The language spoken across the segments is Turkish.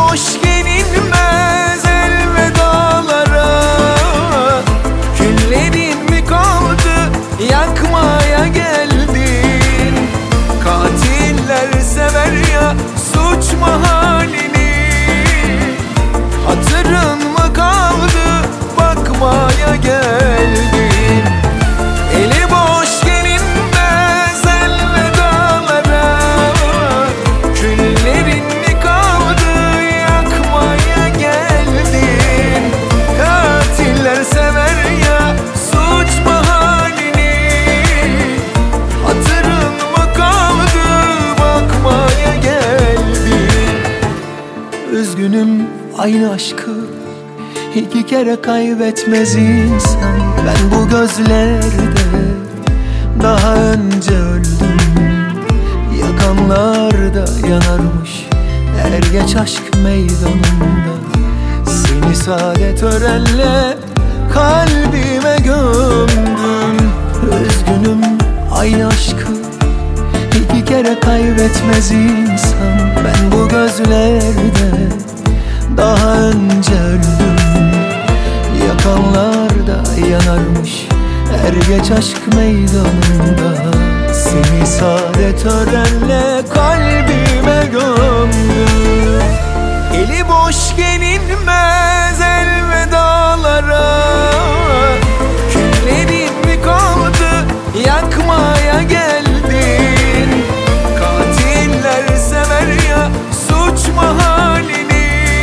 boş gelinmez elvedalara. Küllerin mi kaldı, yakmaya geldin. Katiller sever ya suç mahalini. Hatırın mı kaldı, bakmaya geldin. Eli boş gelinmez elvedalara. Küllerin mi kaldı, yakmaya geldin. Katiller sever ya suç mahalini. Hatırın mı kaldı, bakmaya geldin. Üzgünüm, aynı aşkı iki kere kaybetmez insan. Ben bu gözlerde daha önce öldüm. Yakanlar da yanarmış er geç aşk meydanında. Seni sade törenle kalbime gömdüm. Üzgünüm, aynı aşkı iki kere kaybetmez insan. Ben bu gözlerde daha önce öldüm. Yakanlar da yanarmış er geç aşk meydanında. Seni sade törenle kalbime gömdüm. Eli boş gelinmez elvedalara. Küllerin mi kaldı, yakmaya geldin. Katiller sever ya suç mahalini.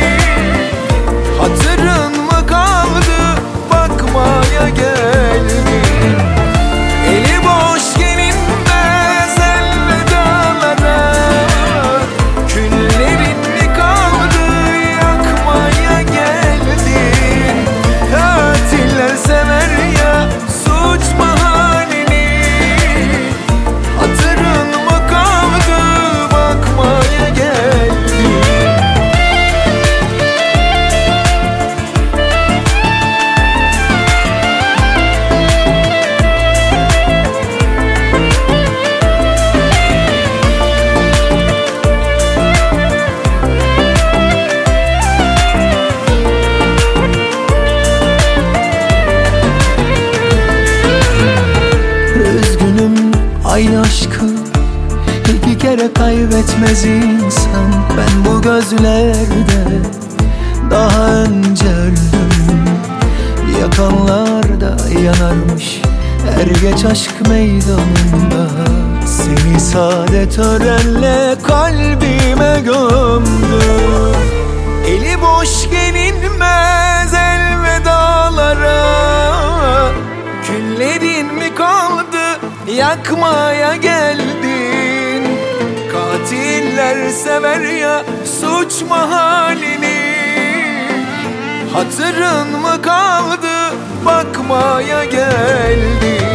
Hatırın mı kaldı, bakmaya geldin. Eli boş gelinmez elvedalara. Küllerin mi kaldı, yakmaya geldin. Katiller sever ya suç mahalini. Hatırın mı kaldı, bakmaya geldin. Aynı aşkı iki kere kaybetmez insan. Ben bu gözlerde daha önce öldüm. Yakanlar da yanarmış er geç aşk meydanında. Seni sade törenle kalbime gömdüm. Eli boş gelinmez elvedalara. Küllerin mi kaldı, yakmaya geldin. Katiller sever ya suç mahalini. Hatırın mı kaldı, bakmaya geldin.